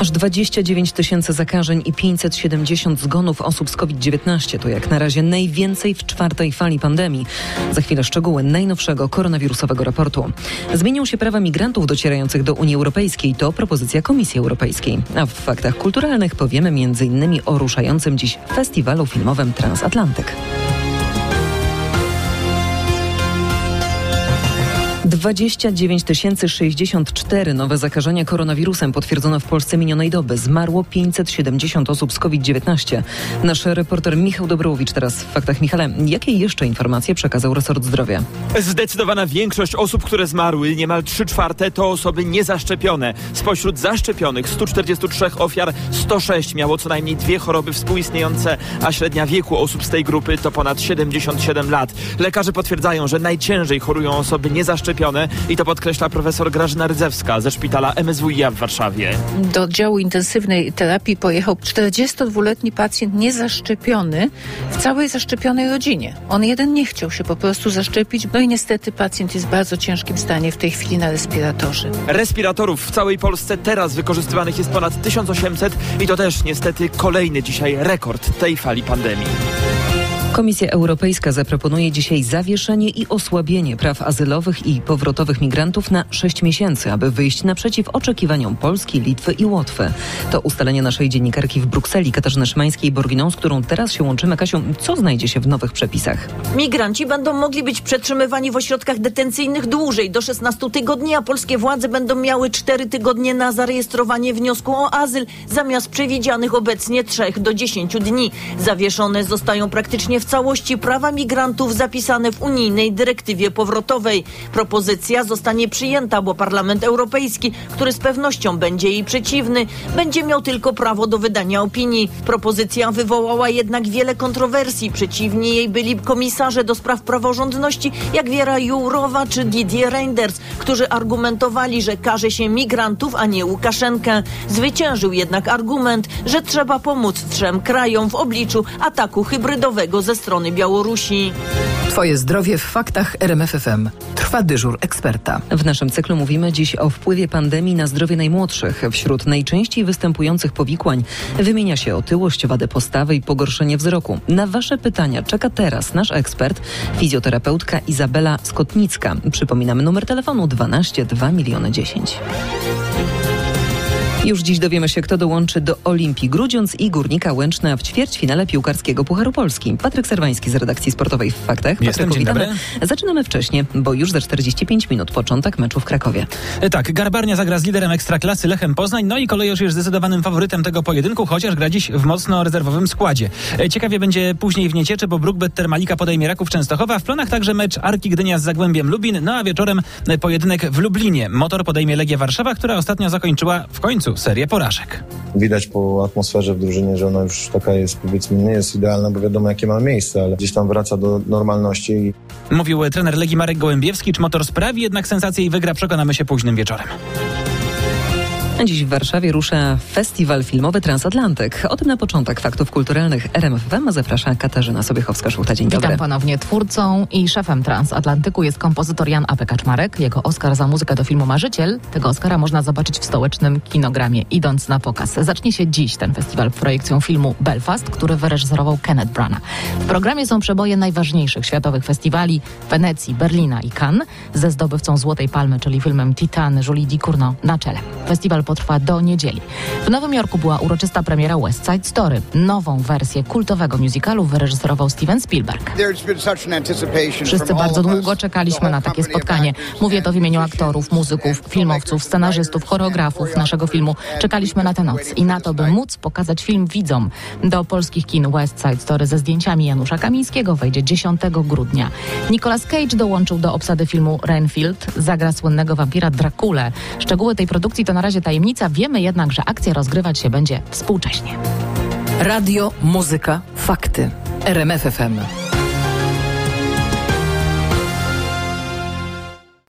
Aż 29 000 zakażeń i 570 zgonów osób z COVID-19 to jak na razie najwięcej w czwartej fali pandemii. Za chwilę szczegóły najnowszego koronawirusowego raportu. Zmienią się prawa migrantów docierających do Unii Europejskiej. To propozycja Komisji Europejskiej. A w faktach kulturalnych powiemy m.in. o ruszającym dziś festiwalu filmowym Transatlantyk. 29 064 nowe zakażenia koronawirusem potwierdzono w Polsce minionej doby. Zmarło 570 osób z COVID-19. Nasz reporter Michał Dobrowicz teraz w faktach. Michale, jakie jeszcze informacje przekazał resort zdrowia? Zdecydowana większość osób, które zmarły, niemal 3/4 to osoby niezaszczepione. Spośród zaszczepionych 143 ofiar 106 miało co najmniej 2 choroby współistniejące, a średnia wieku osób z tej grupy to ponad 77 lat. Lekarze potwierdzają, że najciężej chorują osoby niezaszczepione i to podkreśla profesor Grażyna Rydzewska ze szpitala MSWiA w Warszawie. Do oddziału intensywnej terapii pojechał 42-letni pacjent niezaszczepiony w całej zaszczepionej rodzinie. On jeden nie chciał się po prostu zaszczepić, no i niestety pacjent jest w bardzo ciężkim stanie w tej chwili na respiratorze. Respiratorów w całej Polsce teraz wykorzystywanych jest ponad 1800 i to też niestety kolejny dzisiaj rekord tej fali pandemii. Komisja Europejska zaproponuje dzisiaj zawieszenie i osłabienie praw azylowych i powrotowych migrantów na 6 miesięcy, aby wyjść naprzeciw oczekiwaniom Polski, Litwy i Łotwy. To ustalenie naszej dziennikarki w Brukseli, Katarzyny Szymańskiej-Borginą, z którą teraz się łączymy. Kasiu, co znajdzie się w nowych przepisach? Migranci będą mogli być przetrzymywani w ośrodkach detencyjnych dłużej, do 16 tygodni, a polskie władze będą miały 4 tygodnie na zarejestrowanie wniosku o azyl, zamiast przewidzianych obecnie 3 do 10 dni. Zawieszone zostają praktycznie w całości prawa migrantów zapisane w unijnej dyrektywie powrotowej. Propozycja zostanie przyjęta, bo Parlament Europejski, który z pewnością będzie jej przeciwny, będzie miał tylko prawo do wydania opinii. Propozycja wywołała jednak wiele kontrowersji. Przeciwni jej byli komisarze do spraw praworządności, jak Věra Jourová czy Didier Reynders, którzy argumentowali, że karze się migrantów, a nie Łukaszenkę. Zwyciężył jednak argument, że trzeba pomóc 3 krajom w obliczu ataku hybrydowego ze strony Białorusi. Twoje zdrowie w faktach RMF FM. Trwa dyżur eksperta. W naszym cyklu mówimy dziś o wpływie pandemii na zdrowie najmłodszych. Wśród najczęściej występujących powikłań wymienia się otyłość, wadę postawy i pogorszenie wzroku. Na wasze pytania czeka teraz nasz ekspert, fizjoterapeutka Izabela Skotnicka. Przypominamy numer telefonu 12 2 10 000. Już dziś dowiemy się, kto dołączy do Olimpii Grudziądz i Górnika Łęczna w ćwierćfinale piłkarskiego Pucharu Polski. Patryk Serwański z redakcji sportowej w Faktach. Jestem, dzień dobry. Zaczynamy wcześnie, bo już za 45 minut początek meczu w Krakowie. Tak, Garbarnia zagra z liderem Ekstraklasy Lechem Poznań, no i Kolejorz jest zdecydowanym faworytem tego pojedynku, chociaż gra dziś w mocno rezerwowym składzie. Ciekawie będzie później w Niecieczy, bo Bruk Termalika podejmie Raków Częstochowa. W planach także mecz Arki Gdynia z Zagłębiem Lubin, no a wieczorem pojedynek w Lublinie. Motor podejmie Legię Warszawa, która ostatnio zakończyła w końcu serię porażek. Widać po atmosferze w drużynie, że ona już taka jest, powiedzmy, nie jest idealna, bo wiadomo jakie ma miejsce, ale gdzieś tam wraca do normalności. Mówił trener Legii Marek Gołębiewski. Czy Motor sprawi jednak sensację i wygra, przekonamy się późnym wieczorem. Dziś w Warszawie rusza festiwal filmowy Transatlantyk. O tym na początek faktów kulturalnych RMF FM zaprasza Katarzyna Sobiechowska-Szuchta. Dzień dobry. Witam ponownie. Twórcą i szefem Transatlantyku jest kompozytor Jan A.P. Kaczmarek. Jego Oscar za muzykę do filmu Marzyciel. Tego Oscara można zobaczyć w stołecznym kinogramie, idąc na pokaz. Zacznie się dziś ten festiwal projekcją filmu Belfast, który wyreżyserował Kenneth Branagh. W programie są przeboje najważniejszych światowych festiwali Wenecji, Berlina i Cannes ze zdobywcą Złotej Palmy, czyli filmem Titan, Julie Ducournau na czele. Festiwal potrwa do niedzieli. W Nowym Jorku była uroczysta premiera West Side Story. Nową wersję kultowego musicalu wyreżyserował Steven Spielberg. Wszyscy bardzo długo czekaliśmy na takie spotkanie. Mówię to w imieniu aktorów, muzyków, filmowców, scenarzystów, choreografów naszego filmu. Czekaliśmy na tę noc i na to, by móc pokazać film widzom. Do polskich kin West Side Story ze zdjęciami Janusza Kamińskiego wejdzie 10 grudnia. Nicolas Cage dołączył do obsady filmu Renfield. Zagra słynnego wampira Drakulę. Szczegóły tej produkcji to na razie tajemnica. Wiemy jednak, że akcja rozgrywać się będzie współcześnie. Radio, muzyka, fakty. RMF FM.